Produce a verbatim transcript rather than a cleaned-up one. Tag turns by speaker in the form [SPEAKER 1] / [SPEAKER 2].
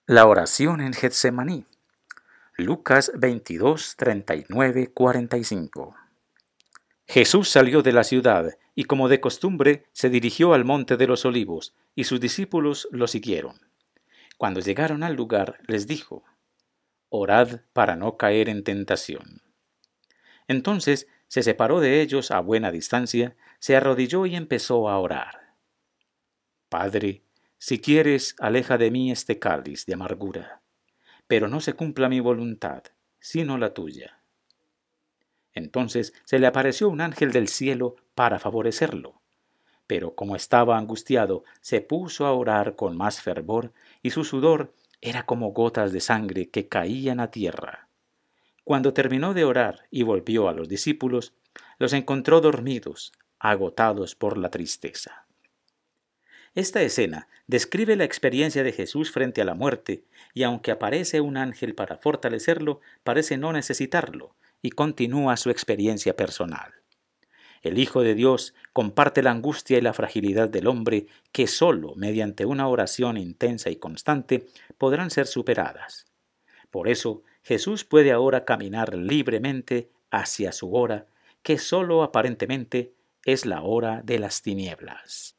[SPEAKER 1] La oración en Getsemaní. Lucas veintidós, treinta y nueve, cuarenta y cinco. Jesús salió de la ciudad y, como de costumbre, se dirigió al monte de los olivos, y sus discípulos lo siguieron. Cuando llegaron al lugar, les dijo: Orad para no caer en tentación. Entonces se separó de ellos a buena distancia, se arrodilló y empezó a orar. Padre, si quieres, aleja de mí este cáliz de amargura, pero no se cumpla mi voluntad, sino la tuya. Entonces se le apareció un ángel del cielo para favorecerlo, pero como estaba angustiado, se puso a orar con más fervor, y su sudor era como gotas de sangre que caían a tierra. Cuando terminó de orar y volvió a los discípulos, los encontró dormidos, agotados por la tristeza. Esta escena describe la experiencia de Jesús frente a la muerte, y aunque aparece un ángel para fortalecerlo, parece no necesitarlo, y continúa su experiencia personal. El Hijo de Dios comparte la angustia y la fragilidad del hombre, que sólo mediante una oración intensa y constante podrán ser superadas. Por eso, Jesús puede ahora caminar libremente hacia su hora, que sólo aparentemente es la hora de las tinieblas.